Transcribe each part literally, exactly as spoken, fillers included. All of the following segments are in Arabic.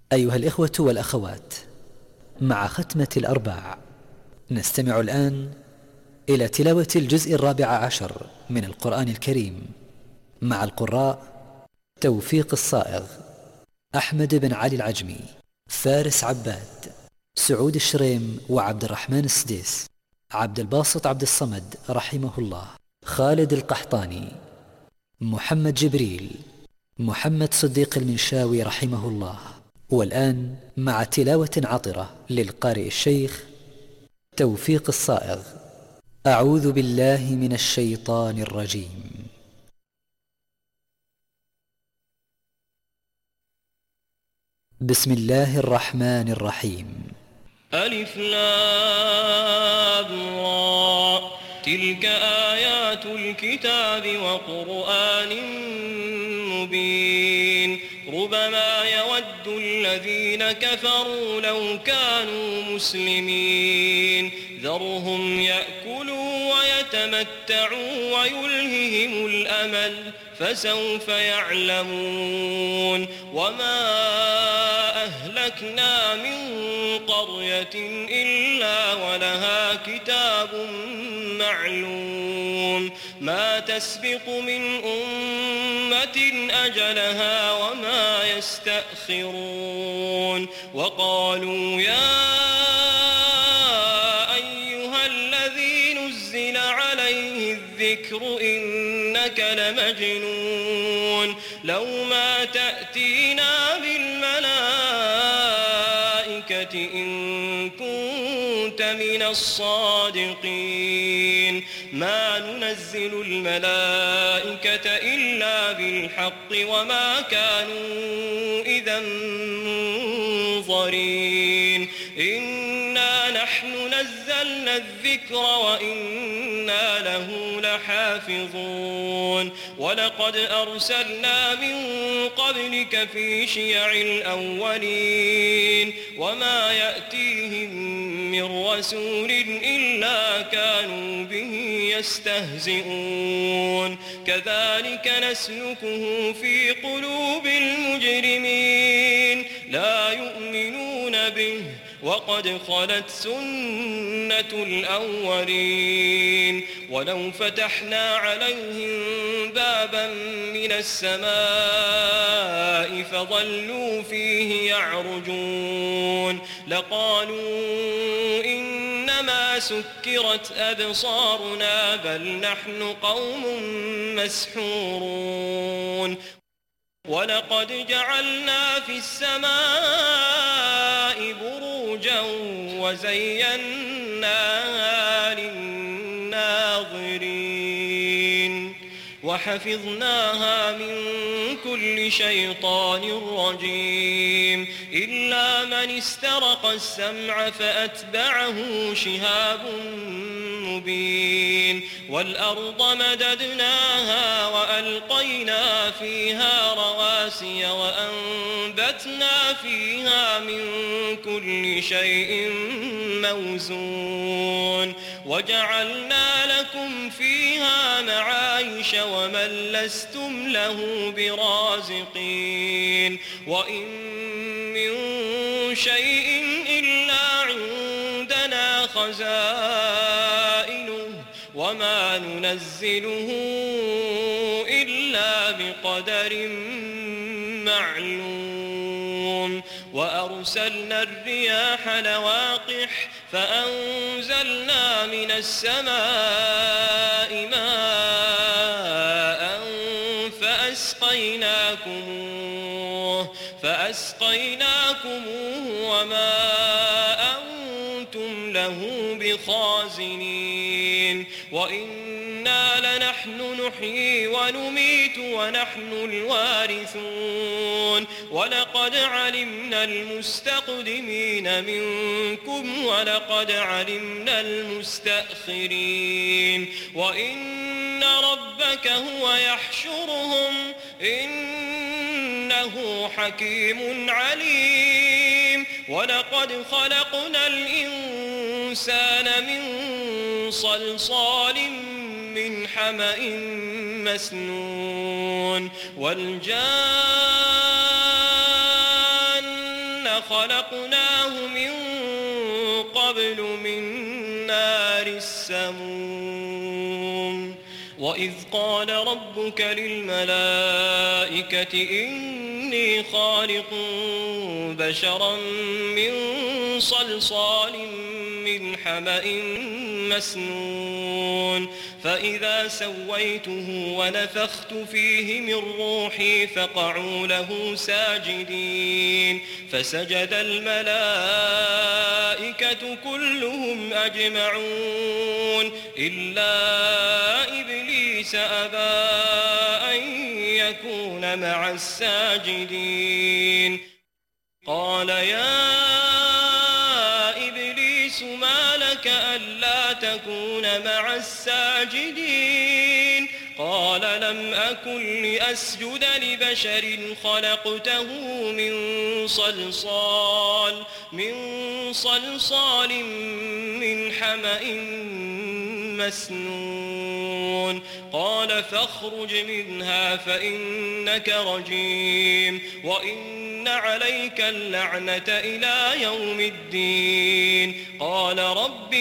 أيها الإخوة والأخوات، مع ختمة الأرباع نستمع الآن إلى تلاوة الجزء الرابع عشر من القرآن الكريم مع القراء توفيق الصائغ، أحمد بن علي العجمي، فارس عباد، سعود الشريم وعبد الرحمن السديس، عبد الباسط عبد الصمد رحمه الله، خالد القحطاني، محمد جبريل، محمد صديق المنشاوي رحمه الله. والآن مع تلاوة عطرة للقارئ الشيخ توفيق الصائغ. أعوذ بالله من الشيطان الرجيم. بسم الله الرحمن الرحيم. ألف لام را، تلك آيات الكتاب وقرآن مبين. ربما يود الذين كفروا لو كانوا مسلمين. ذرهم يأكلوا ويتمتعوا ويلههم الأمل، فسوف يعلمون. وما أهلكنا من قرية إلا ولها كتاب معلوم. ما تسبق من أمة أجلها وما يستأخرون. وقالوا يا أيها الذي نزل عليه الذكر إنك لمجنون. لو ما تأتينا بالملائكة إن كنت من الصادقين. ما ننزل الملائكة إلا بالحق وما كانوا إذا منظرين. إنا نحن نزلنا الذكر وإنا له لحافظون. ولقد أرسلنا من قبلك في شيع الأولين وما يأتيهم من رسول إلا كانوا به يستهزئون. كذلك نسلكه في قلوب المجرمين، لا يؤمنون به وقد خلت سنة الأولين. ولو فتحنا عليهم بابا من السماء فظلوا فيه يعرجون لقالوا إنما سكرت أبصارنا بل نحن قوم مسحورون. ولقد جعلنا في السماء بروجا وزيناها للناظرين وحفظناها من كل شيطان رجيم إلا من استرق السمع فأتبعه شهاب مبين. والأرض مددناها وألقينا فيها رواسي وأنبتنا فيها من كل شيء موزون وجعلنا لكم فيها معايش ومن لستم له برازقين. وإن من شيء إلا عندنا خزائنه وما ننزله إلا بقدر معلوم. وأرسلنا الرياح لواقح فأنزلنا من السماء ماء فأسقيناكموه فأسقيناكموه وما أنتم له بخازنين. وإنا لنحن نحيي ونميت ونحن الوارثون. ولقد علمنا المستقدمين منكم ولقد علمنا المستأخرين. وإن ربك هو يحشرهم إنه حكيم عليم. ولقد خلقنا الإنسان من صلصال من حمأ مسنون والجان كما خلقناه من قبل من نار السموم وإذ قال ربك للملائكة إني خالق بشرا من صلصال من حمأ مسنون فإذا سويته ونفخت فيه من روحي فقعوا له ساجدين فسجد الملائكة كلهم أجمعون إلا إبليس أبى أن يكون مع الساجدين قال يا إبليس ما لك ألا تكون مع الساجدين قال لم أكن لأسجد لبشر خلقته من صلصال من صلصال من حمأ مسنون قال فاخرج منها فإنك رجيم وإن عليك اللعنة إلى يوم الدين قال رب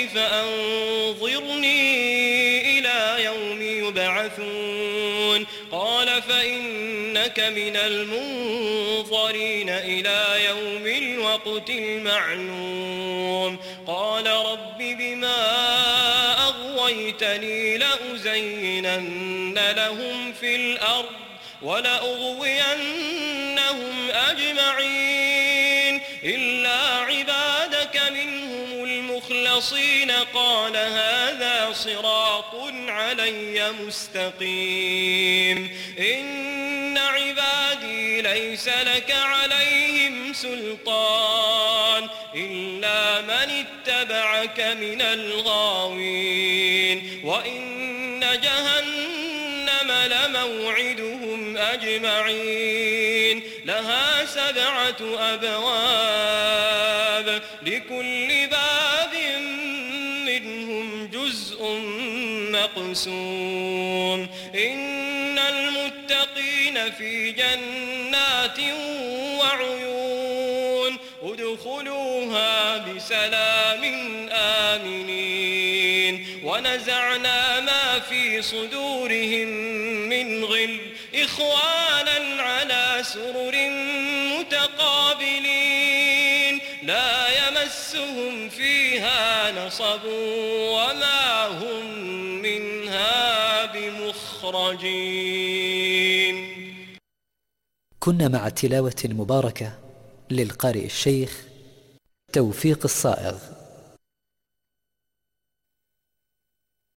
فأنظرني إلى يوم يبعثون قال فإنك من المنظرين إلى يوم الوقت المعلوم قال رب بما أغويتني لأزينن لهم في الأرض ولأغوينهم أجمعين إلا عبادك منهم المخلصين قال هذا صراط علي مستقيم إن عبادي ليس لك عليهم سلطان إلا من اتبعك من الغاوين وإن جهنم لموعدهم أجمعين لها سبعة أبواب لكل باب منهم جزء مقسوم إن المتقين في جنات وعيون ادخلوها بسلام آمنين ونزعنا ما في صدورهم من غل إخوانا على سرر متقابلين لا يمسهم فيها نصب وما هم منها بمخرجين. كنا مع تلاوة مباركة للقارئ الشيخ توفيق الصائغ.